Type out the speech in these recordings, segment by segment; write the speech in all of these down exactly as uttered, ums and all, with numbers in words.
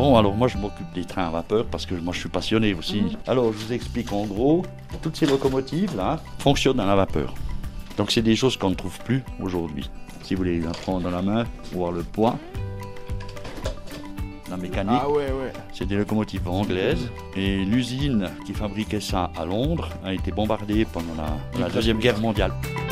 Non, alors moi je m'occupe des trains à vapeur parce que moi je suis passionné aussi. Mmh. Alors je vous explique en gros, toutes ces locomotives là fonctionnent à la vapeur. Donc c'est des choses qu'on ne trouve plus aujourd'hui. Si vous voulez la prendre dans la main, voir le poids, la mécanique, ah ouais, ouais. C'est des locomotives anglaises. Et l'usine qui fabriquait ça à Londres a été bombardée pendant la, la Deuxième Guerre mondiale.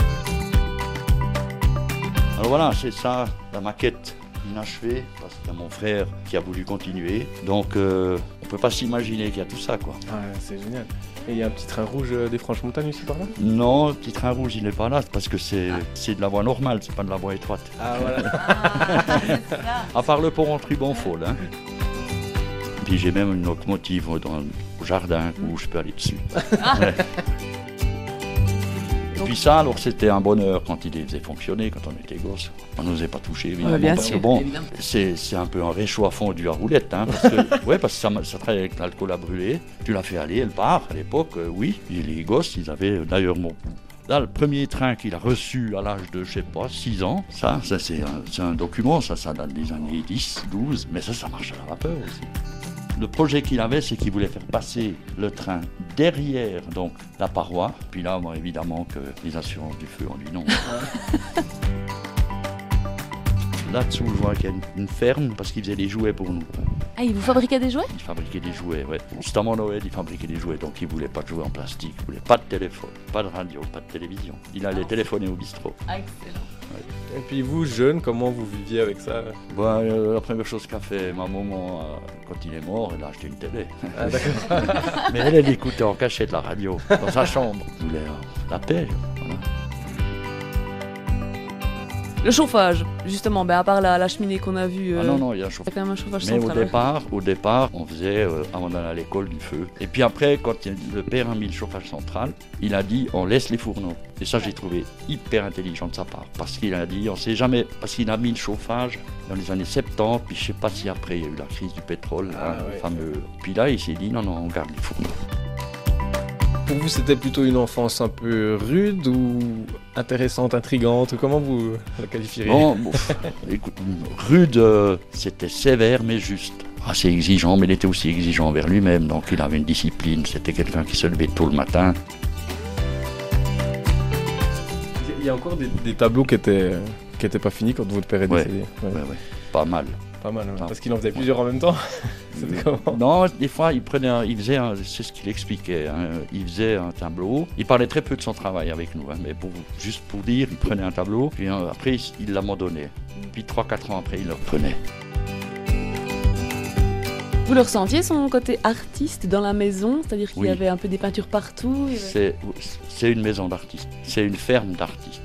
Alors voilà, c'est ça la maquette inachevée, parce qu'il y a mon frère qui a voulu continuer. Donc euh, on ne peut pas s'imaginer qu'il y a tout ça, quoi. Ah, c'est génial. Et il y a un petit train rouge euh, des Franches-Montagnes aussi par là? Non, le petit train rouge il n'est pas là parce que c'est, ah. c'est de la voie normale, c'est pas de la voie étroite. Ah voilà. À part le pont entre Rubonfol. Hein. Puis j'ai même une locomotive dans le jardin où je peux aller dessus. Ah. Ouais. Et puis ça, alors c'était un bonheur quand il les faisait fonctionner, quand on était gosse. On n'osait pas toucher, évidemment. Ouais, bien parce sûr, que bon, évidemment. c'est, c'est un peu un réchaud à fondu à roulette. Hein, parce que, ouais, parce que ça, ça travaille avec l'alcool à brûler. Tu la fais aller, elle part. À l'époque, euh, oui. Et les gosses, ils avaient d'ailleurs mon... Là, le premier train qu'il a reçu à l'âge de, je sais pas, six ans, ça, ça c'est, un, c'est un document, ça, ça date des années dix, douze, mais ça, ça marche à la vapeur aussi. Le projet qu'il avait, c'est qu'il voulait faire passer le train derrière donc la paroi. Puis là, bon, évidemment que les assurances du feu ont dit non. Là-dessous, je vois qu'il y a une, une ferme parce qu'ils faisaient des jouets pour nous. Ah, ils vous fabriquaient des jouets? Ils fabriquaient des jouets, ouais. Justement, Noël, ils fabriquaient des jouets, donc ils ne voulaient pas de jouets en plastique. Ils ne voulaient pas de téléphone, pas de radio, pas de télévision. Il allait ah, téléphoner au bistrot. Ah, excellent. Ouais. Et puis vous, jeune, comment vous viviez avec ça? Bah, euh, la première chose qu'a fait ma maman euh, quand il est mort, elle a acheté une télé. Ah, d'accord. Mais elle, elle écoutait en cachette la radio, dans sa chambre. Elle voulait euh, la paix, voilà. Le chauffage, justement, ben à part la, la cheminée qu'on a vue. Euh, ah non, non, il y a un chauffage. Il y a quand même un chauffage Mais central. au départ, au départ, on faisait, euh, avant d'aller à l'école, du feu. Et puis après, quand le père a mis le chauffage central, il a dit on laisse les fourneaux. Et ça, j'ai trouvé hyper intelligent de sa part. Parce qu'il a dit, on ne sait jamais, parce qu'il a mis le chauffage dans les années soixante-dix, puis je ne sais pas si après, il y a eu la crise du pétrole, ah, hein, ouais. le fameux. Puis là, il s'est dit non, non, on garde les fourneaux. Pour vous, c'était plutôt une enfance un peu rude ou intéressante, intrigante? Comment vous la qualifieriez? Bon, bon écoute, rude, euh, c'était sévère mais juste. Assez exigeant, mais il était aussi exigeant envers lui-même, donc il avait une discipline. C'était quelqu'un qui se levait tôt le matin. Il y a encore des, des tableaux qui étaient, qui étaient pas finis quand votre père est ouais, décédé. Ouais, ouais, ouais. Pas mal. Pas mal, ouais. Parce qu'il en faisait plusieurs en même temps. C'était comment? Non, des fois, il prenait, un, il faisait, un, c'est ce qu'il expliquait. Hein, il faisait un tableau. Il parlait très peu de son travail avec nous, hein, mais pour, juste pour dire, il prenait un tableau, puis hein, après, il, il l'abandonnait. Puis trois, quatre ans après, il le reprenait. Vous le ressentiez, son côté artiste dans la maison? C'est-à-dire qu'il oui. y avait un peu des peintures partout? C'est, c'est une maison d'artistes. C'est une ferme d'artistes.